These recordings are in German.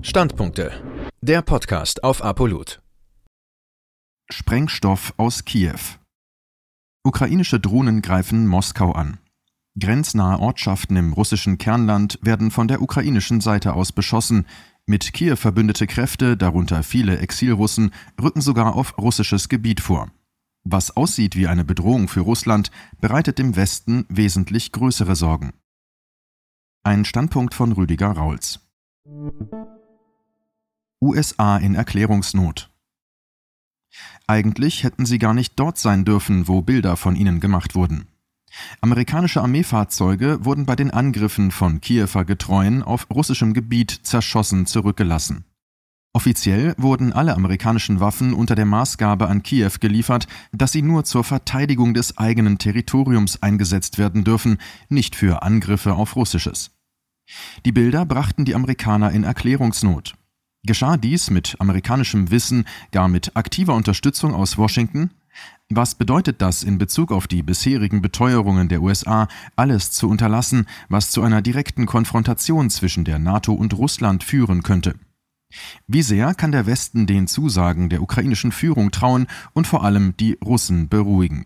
Standpunkte. Der Podcast auf Apollut. Sprengstoff aus Kiew. Ukrainische Drohnen greifen Moskau an. Grenznahe Ortschaften im russischen Kernland werden von der ukrainischen Seite aus beschossen. Mit Kiew verbündete Kräfte, darunter viele Exilrussen, rücken sogar auf russisches Gebiet vor. Was aussieht wie eine Bedrohung für Russland, bereitet dem Westen wesentlich größere Sorgen. Ein Standpunkt von Rüdiger Rauls. USA in Erklärungsnot. Eigentlich hätten sie gar nicht dort sein dürfen, wo Bilder von ihnen gemacht wurden. Amerikanische Armeefahrzeuge wurden bei den Angriffen von Kiewer Getreuen auf russischem Gebiet zerschossen zurückgelassen. Offiziell wurden alle amerikanischen Waffen unter der Maßgabe an Kiew geliefert, dass sie nur zur Verteidigung des eigenen Territoriums eingesetzt werden dürfen, nicht für Angriffe auf Russisches. Die Bilder brachten die Amerikaner in Erklärungsnot. Geschah dies mit amerikanischem Wissen, gar mit aktiver Unterstützung aus Washington? Was bedeutet das in Bezug auf die bisherigen Beteuerungen der USA, alles zu unterlassen, was zu einer direkten Konfrontation zwischen der NATO und Russland führen könnte? Wie sehr kann der Westen den Zusagen der ukrainischen Führung trauen und vor allem die Russen beruhigen?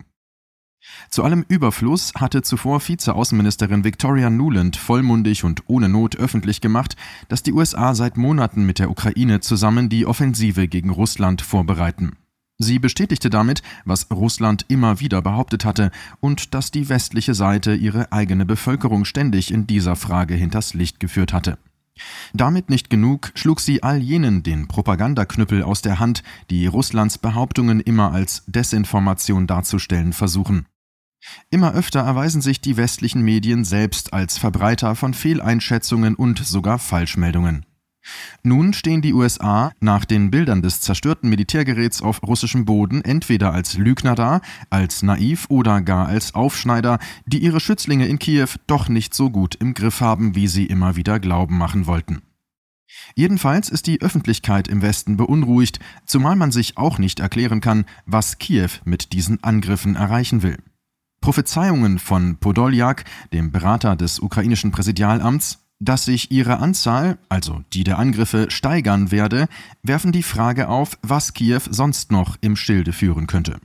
Zu allem Überfluss hatte zuvor Vizeaußenministerin Victoria Nuland vollmundig und ohne Not öffentlich gemacht, dass die USA seit Monaten mit der Ukraine zusammen die Offensive gegen Russland vorbereiten. Sie bestätigte damit, was Russland immer wieder behauptet hatte, und dass die westliche Seite ihre eigene Bevölkerung ständig in dieser Frage hinters Licht geführt hatte. Damit nicht genug, schlug sie all jenen den Propagandaknüppel aus der Hand, die Russlands Behauptungen immer als Desinformation darzustellen versuchen. Immer öfter erweisen sich die westlichen Medien selbst als Verbreiter von Fehleinschätzungen und sogar Falschmeldungen. Nun stehen die USA nach den Bildern des zerstörten Militärgeräts auf russischem Boden entweder als Lügner da, als naiv oder gar als Aufschneider, die ihre Schützlinge in Kiew doch nicht so gut im Griff haben, wie sie immer wieder glauben machen wollten. Jedenfalls ist die Öffentlichkeit im Westen beunruhigt, zumal man sich auch nicht erklären kann, was Kiew mit diesen Angriffen erreichen will. Prophezeiungen von Podoljak, dem Berater des ukrainischen Präsidialamts, dass sich ihre Anzahl, also die der Angriffe, steigern werde, werfen die Frage auf, was Kiew sonst noch im Schilde führen könnte.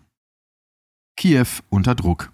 Kiew unter Druck.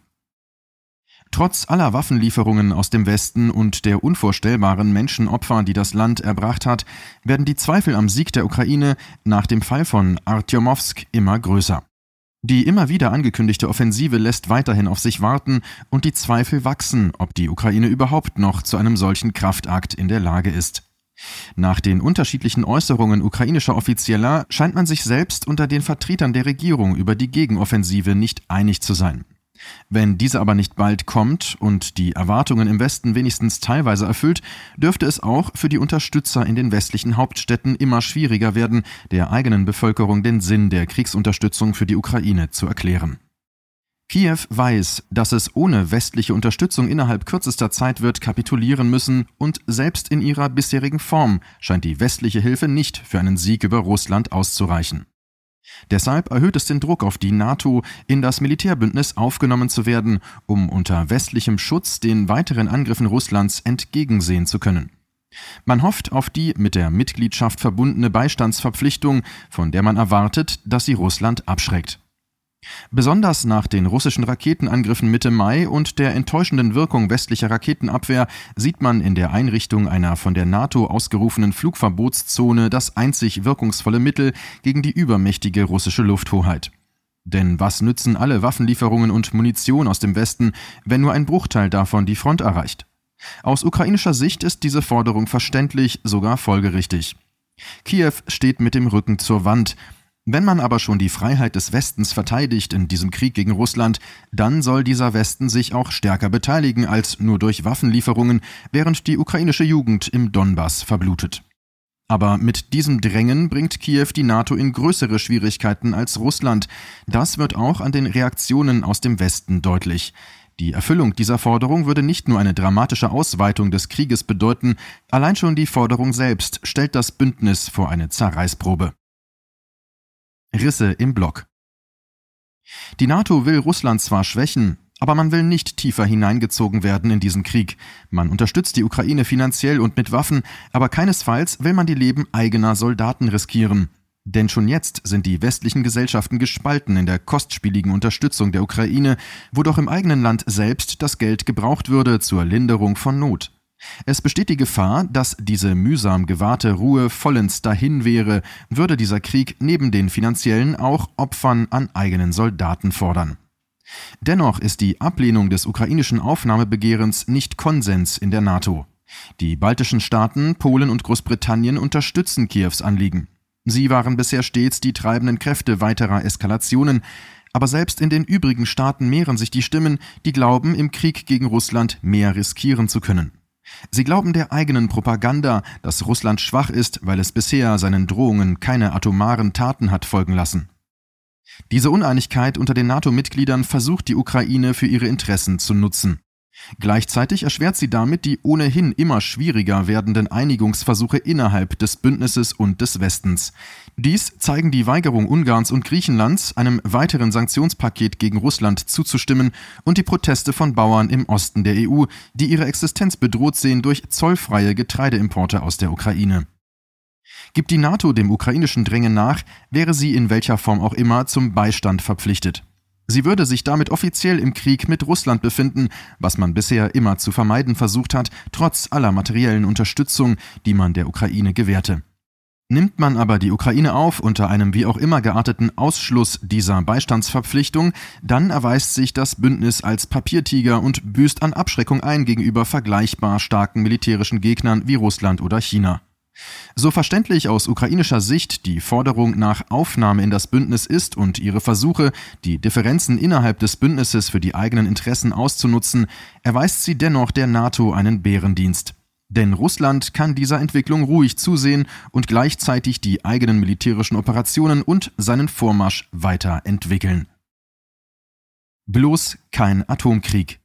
Trotz aller Waffenlieferungen aus dem Westen und der unvorstellbaren Menschenopfer, die das Land erbracht hat, werden die Zweifel am Sieg der Ukraine nach dem Fall von Artjomowsk immer größer. Die immer wieder angekündigte Offensive lässt weiterhin auf sich warten und die Zweifel wachsen, ob die Ukraine überhaupt noch zu einem solchen Kraftakt in der Lage ist. Nach den unterschiedlichen Äußerungen ukrainischer Offizieller scheint man sich selbst unter den Vertretern der Regierung über die Gegenoffensive nicht einig zu sein. Wenn diese aber nicht bald kommt und die Erwartungen im Westen wenigstens teilweise erfüllt, dürfte es auch für die Unterstützer in den westlichen Hauptstädten immer schwieriger werden, der eigenen Bevölkerung den Sinn der Kriegsunterstützung für die Ukraine zu erklären. Kiew weiß, dass es ohne westliche Unterstützung innerhalb kürzester Zeit wird kapitulieren müssen, und selbst in ihrer bisherigen Form scheint die westliche Hilfe nicht für einen Sieg über Russland auszureichen. Deshalb erhöht es den Druck auf die NATO, in das Militärbündnis aufgenommen zu werden, um unter westlichem Schutz den weiteren Angriffen Russlands entgegensehen zu können. Man hofft auf die mit der Mitgliedschaft verbundene Beistandsverpflichtung, von der man erwartet, dass sie Russland abschreckt. Besonders nach den russischen Raketenangriffen Mitte Mai und der enttäuschenden Wirkung westlicher Raketenabwehr sieht man in der Einrichtung einer von der NATO ausgerufenen Flugverbotszone das einzig wirkungsvolle Mittel gegen die übermächtige russische Lufthoheit. Denn was nützen alle Waffenlieferungen und Munition aus dem Westen, wenn nur ein Bruchteil davon die Front erreicht? Aus ukrainischer Sicht ist diese Forderung verständlich, sogar folgerichtig. Kiew steht mit dem Rücken zur Wand. Wenn man aber schon die Freiheit des Westens verteidigt in diesem Krieg gegen Russland, dann soll dieser Westen sich auch stärker beteiligen als nur durch Waffenlieferungen, während die ukrainische Jugend im Donbass verblutet. Aber mit diesem Drängen bringt Kiew die NATO in größere Schwierigkeiten als Russland. Das wird auch an den Reaktionen aus dem Westen deutlich. Die Erfüllung dieser Forderung würde nicht nur eine dramatische Ausweitung des Krieges bedeuten, allein schon die Forderung selbst stellt das Bündnis vor eine Zerreißprobe. Risse im Block. Die NATO will Russland zwar schwächen, Aber man will nicht tiefer hineingezogen werden in diesen Krieg. Man unterstützt die Ukraine finanziell und mit Waffen, aber keinesfalls will man die Leben eigener Soldaten riskieren. Denn schon jetzt sind die westlichen Gesellschaften gespalten in der kostspieligen Unterstützung der Ukraine, wo doch im eigenen Land selbst das Geld gebraucht würde zur Linderung von Not. Es besteht die Gefahr, dass diese mühsam gewahrte Ruhe vollends dahin wäre, würde dieser Krieg neben den finanziellen auch Opfern an eigenen Soldaten fordern. Dennoch ist die Ablehnung des ukrainischen Aufnahmebegehrens nicht Konsens in der NATO. Die baltischen Staaten, Polen und Großbritannien unterstützen Kiews Anliegen. Sie waren bisher stets die treibenden Kräfte weiterer Eskalationen, aber selbst in den übrigen Staaten mehren sich die Stimmen, die glauben, im Krieg gegen Russland mehr riskieren zu können. Sie glauben der eigenen Propaganda, dass Russland schwach ist, weil es bisher seinen Drohungen keine atomaren Taten hat folgen lassen. Diese Uneinigkeit unter den NATO-Mitgliedern versucht die Ukraine für ihre Interessen zu nutzen. Gleichzeitig erschwert sie damit die ohnehin immer schwieriger werdenden Einigungsversuche innerhalb des Bündnisses und des Westens. Dies zeigen die Weigerung Ungarns und Griechenlands, einem weiteren Sanktionspaket gegen Russland zuzustimmen, und die Proteste von Bauern im Osten der EU, die ihre Existenz bedroht sehen durch zollfreie Getreideimporte aus der Ukraine. Gibt die NATO dem ukrainischen Drängen nach, wäre sie in welcher Form auch immer zum Beistand verpflichtet. Sie würde sich damit offiziell im Krieg mit Russland befinden, was man bisher immer zu vermeiden versucht hat, trotz aller materiellen Unterstützung, die man der Ukraine gewährte. Nimmt man aber die Ukraine auf unter einem wie auch immer gearteten Ausschluss dieser Beistandsverpflichtung, dann erweist sich das Bündnis als Papiertiger und büßt an Abschreckung ein gegenüber vergleichbar starken militärischen Gegnern wie Russland oder China. So verständlich aus ukrainischer Sicht die Forderung nach Aufnahme in das Bündnis ist und ihre Versuche, die Differenzen innerhalb des Bündnisses für die eigenen Interessen auszunutzen, erweist sie dennoch der NATO einen Bärendienst. Denn Russland kann dieser Entwicklung ruhig zusehen und gleichzeitig die eigenen militärischen Operationen und seinen Vormarsch weiterentwickeln. Bloß kein Atomkrieg.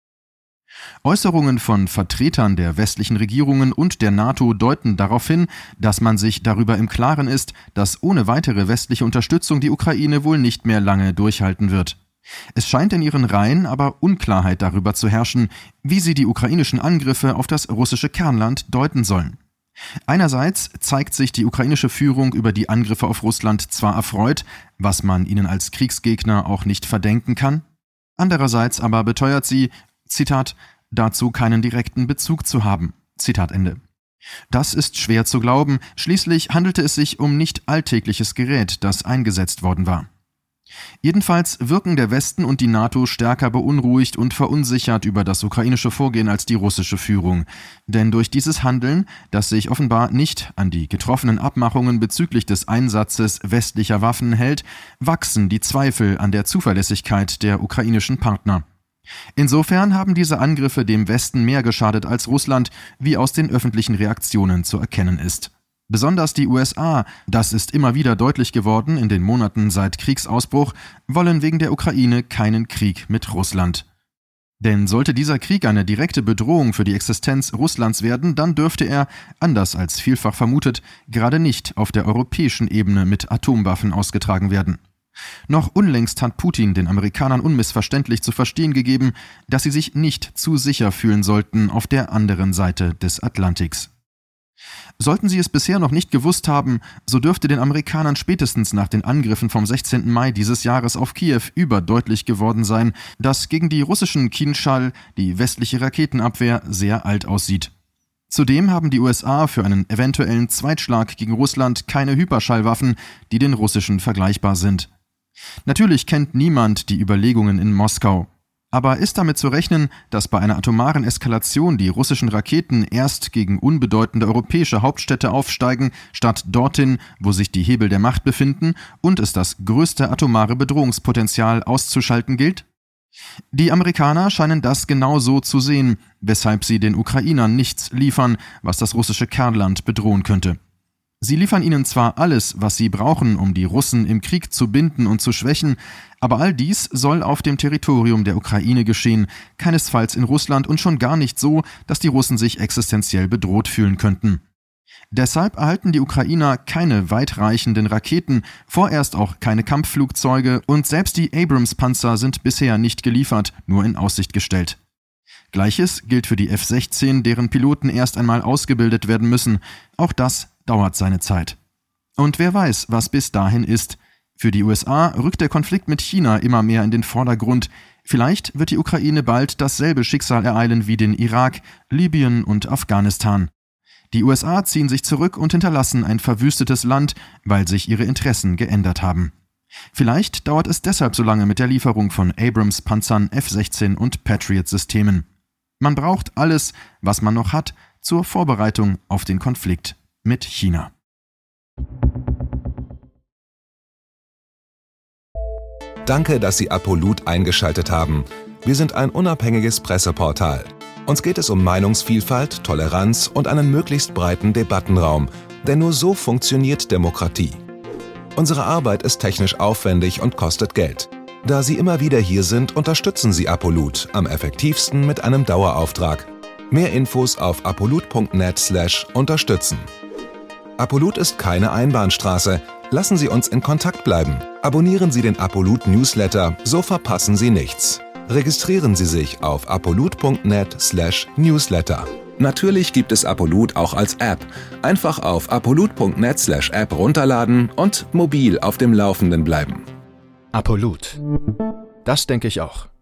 Äußerungen von Vertretern der westlichen Regierungen und der NATO deuten darauf hin, dass man sich darüber im Klaren ist, dass ohne weitere westliche Unterstützung die Ukraine wohl nicht mehr lange durchhalten wird. Es scheint in ihren Reihen aber Unklarheit darüber zu herrschen, wie sie die ukrainischen Angriffe auf das russische Kernland deuten sollen. Einerseits zeigt sich die ukrainische Führung über die Angriffe auf Russland zwar erfreut, was man ihnen als Kriegsgegner auch nicht verdenken kann, andererseits aber beteuert sie, Zitat, dazu keinen direkten Bezug zu haben. Zitat Ende. Das ist schwer zu glauben, schließlich handelte es sich um nicht alltägliches Gerät, das eingesetzt worden war. Jedenfalls wirken der Westen und die NATO stärker beunruhigt und verunsichert über das ukrainische Vorgehen als die russische Führung. Denn durch dieses Handeln, das sich offenbar nicht an die getroffenen Abmachungen bezüglich des Einsatzes westlicher Waffen hält, wachsen die Zweifel an der Zuverlässigkeit der ukrainischen Partner. Insofern haben diese Angriffe dem Westen mehr geschadet als Russland, wie aus den öffentlichen Reaktionen zu erkennen ist. Besonders die USA, das ist immer wieder deutlich geworden in den Monaten seit Kriegsausbruch, wollen wegen der Ukraine keinen Krieg mit Russland. Denn sollte dieser Krieg eine direkte Bedrohung für die Existenz Russlands werden, dann dürfte er, anders als vielfach vermutet, gerade nicht auf der europäischen Ebene mit Atomwaffen ausgetragen werden. Noch unlängst hat Putin den Amerikanern unmissverständlich zu verstehen gegeben, dass sie sich nicht zu sicher fühlen sollten auf der anderen Seite des Atlantiks. Sollten sie es bisher noch nicht gewusst haben, so dürfte den Amerikanern spätestens nach den Angriffen vom 16. Mai dieses Jahres auf Kiew überdeutlich geworden sein, dass gegen die russischen Kinschall die westliche Raketenabwehr sehr alt aussieht. Zudem haben die USA für einen eventuellen Zweitschlag gegen Russland keine Hyperschallwaffen, die den russischen vergleichbar sind. Natürlich kennt niemand die Überlegungen in Moskau. Aber ist damit zu rechnen, dass bei einer atomaren Eskalation die russischen Raketen erst gegen unbedeutende europäische Hauptstädte aufsteigen, statt dorthin, wo sich die Hebel der Macht befinden und es das größte atomare Bedrohungspotenzial auszuschalten gilt? Die Amerikaner scheinen das genau so zu sehen, weshalb sie den Ukrainern nichts liefern, was das russische Kernland bedrohen könnte. Sie liefern ihnen zwar alles, was sie brauchen, um die Russen im Krieg zu binden und zu schwächen, aber all dies soll auf dem Territorium der Ukraine geschehen, keinesfalls in Russland und schon gar nicht so, dass die Russen sich existenziell bedroht fühlen könnten. Deshalb erhalten die Ukrainer keine weitreichenden Raketen, vorerst auch keine Kampfflugzeuge und selbst die Abrams-Panzer sind bisher nicht geliefert, nur in Aussicht gestellt. Gleiches gilt für die F-16, deren Piloten erst einmal ausgebildet werden müssen. Auch das dauert seine Zeit. Und wer weiß, was bis dahin ist. Für die USA rückt der Konflikt mit China immer mehr in den Vordergrund. Vielleicht wird die Ukraine bald dasselbe Schicksal ereilen wie den Irak, Libyen und Afghanistan. Die USA ziehen sich zurück und hinterlassen ein verwüstetes Land, weil sich ihre Interessen geändert haben. Vielleicht dauert es deshalb so lange mit der Lieferung von Abrams-Panzern, F-16 und Patriot-Systemen. Man braucht alles, was man noch hat, zur Vorbereitung auf den Konflikt mit China. Danke, dass Sie Apolut eingeschaltet haben. Wir sind ein unabhängiges Presseportal. Uns geht es um Meinungsvielfalt, Toleranz und einen möglichst breiten Debattenraum, denn nur so funktioniert Demokratie. Unsere Arbeit ist technisch aufwendig und kostet Geld. Da Sie immer wieder hier sind, unterstützen Sie Apolut am effektivsten mit einem Dauerauftrag. Mehr Infos auf apolut.net/unterstützen. Apolut ist keine Einbahnstraße. Lassen Sie uns in Kontakt bleiben. Abonnieren Sie den Apolut Newsletter, so verpassen Sie nichts. Registrieren Sie sich auf apolut.net/newsletter. Natürlich gibt es Apolut auch als App. Einfach auf apolut.net/app runterladen und mobil auf dem Laufenden bleiben. Apolut. Das denke ich auch.